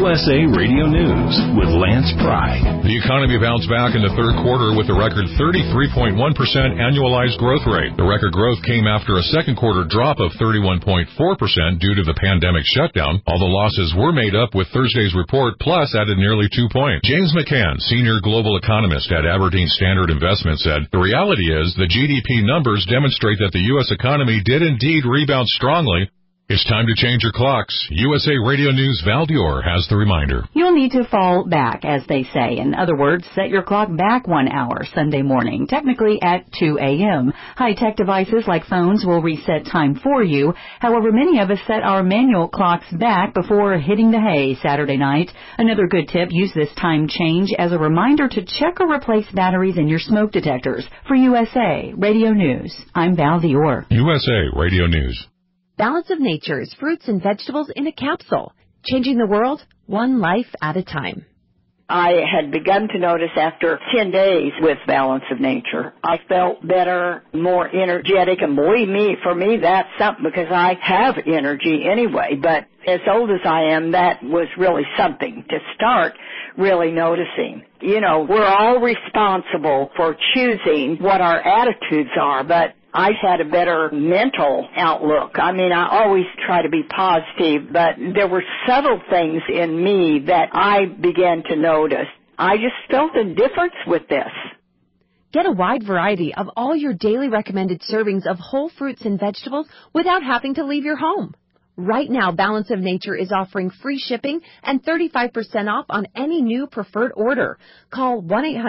USA Radio News with Lance Pry. The economy bounced back in the third quarter with a record 33.1% annualized growth rate. The record growth came after a second quarter drop of 31.4% due to the pandemic shutdown. All the losses were made up with Thursday's report, plus added nearly 2 points. James McCann, senior global economist at Aberdeen Standard Investment, said, "The reality is the GDP numbers demonstrate that the U.S. economy did indeed rebound strongly. It's time to change your clocks." USA Radio News' Val Dior has the reminder. You'll need to fall back, as they say. In other words, set your clock back 1 hour Sunday morning, technically at 2 a.m. High-tech devices like phones will reset time for you. However, many of us set our manual clocks back before hitting the hay Saturday night. Another good tip, use this time change as a reminder to check or replace batteries in your smoke detectors. For USA Radio News, I'm Val Dior. USA Radio News. Balance of Nature's fruits and vegetables in a capsule, changing the world one life at a time. I had begun to notice after 10 days with Balance of Nature, I felt better, more energetic, and believe me, for me, that's something because I have energy anyway, but as old as I am, that was really something to start really noticing. You know, we're all responsible for choosing what our attitudes are, but I had a better mental outlook. I mean, I always try to be positive, but there were subtle things in me that I began to notice. I just felt a difference with this. Get a wide variety of all your daily recommended servings of whole fruits and vegetables without having to leave your home. Right now, Balance of Nature is offering free shipping and 35% off on any new preferred order. Call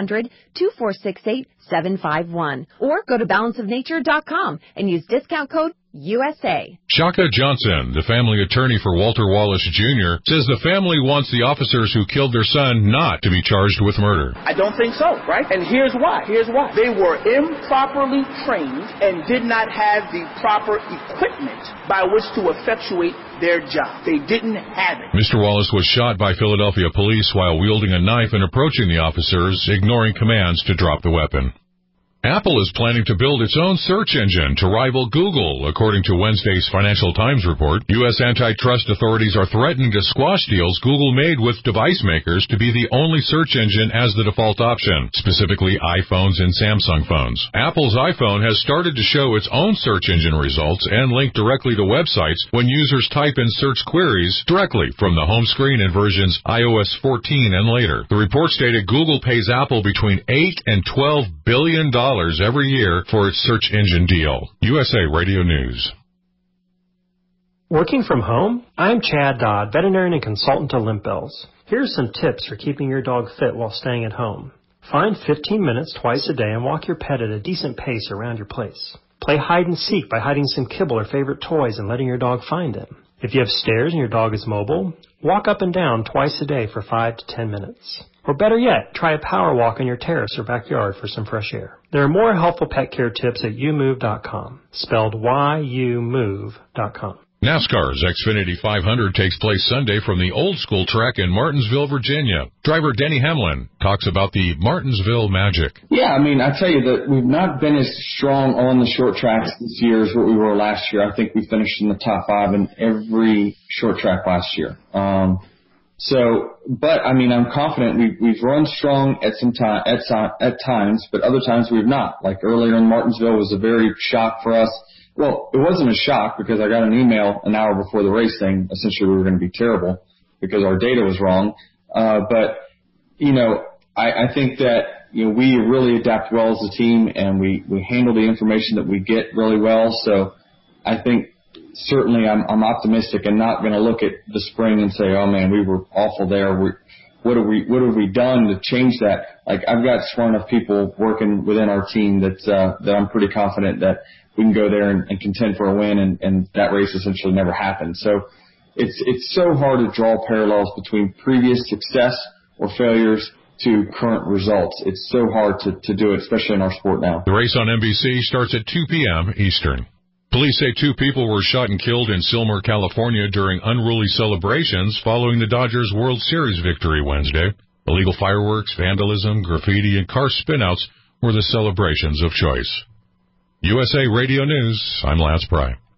1-800-2468-751 or go to balanceofnature.com and use discount code USA. Shaka Johnson, the family attorney for Walter Wallace Jr., says the family wants the officers who killed their son not to be charged with murder. I don't think so, right? And here's why. They were improperly trained and did not have the proper equipment by which to effectuate their job. They didn't have it. Mr. Wallace was shot by Philadelphia police while wielding a knife and approaching the officers, ignoring commands to drop the weapon. Apple is planning to build its own search engine to rival Google, according to Wednesday's Financial Times report. U.S. antitrust authorities are threatening to squash deals Google made with device makers to be the only search engine as the default option, specifically iPhones and Samsung phones. Apple's iPhone has started to show its own search engine results and link directly to websites when users type in search queries directly from the home screen in versions iOS 14 and later. The report stated Google pays Apple between $8 and $12 billion every year for its search engine deal. USA Radio News. Working from home? I'm Chad Dodd, veterinarian and consultant to Limp Bells. Here are some tips for keeping your dog fit while staying at home. Find 15 minutes twice a day and walk your pet at a decent pace around your place. Play hide and seek by hiding some kibble or favorite toys and letting your dog find them. If you have stairs and your dog is mobile, walk up and down twice a day for 5 to 10 minutes. Or better yet, try a power walk on your terrace or backyard for some fresh air. There are more helpful pet care tips at youmove.com, spelled YOUMOVE.com. NASCAR's Xfinity 500 takes place Sunday from the old school track in Martinsville, Virginia. Driver Denny Hamlin talks about the Martinsville magic. Yeah, I mean, I tell you that we've not been as strong on the short tracks this year as what we were last year. I think we finished in the top 5 in every short track last year. But I mean, I'm confident we've run strong at times, but other times we've not. Like earlier in Martinsville was a very shock for us. Well, it wasn't a shock because I got an email an hour before the race saying essentially we were going to be terrible because our data was wrong. But you know, I think that we really adapt well as a team and we handle the information that we get really well. So I think. Certainly, I'm optimistic and not going to look at the spring and say, "Oh man, we were awful there. What have we done to change that?" Like I've got smart enough people working within our team that I'm pretty confident that we can go there and contend for a win, and that race essentially never happened. So it's so hard to draw parallels between previous success or failures to current results. It's so hard to do it, especially in our sport now. The race on NBC starts at 2 p.m. Eastern. Police say 2 people were shot and killed in Sylmer, California during unruly celebrations following the Dodgers World Series victory Wednesday. Illegal fireworks, vandalism, graffiti, and car spinouts were the celebrations of choice. USA Radio News, I'm Lance Pry.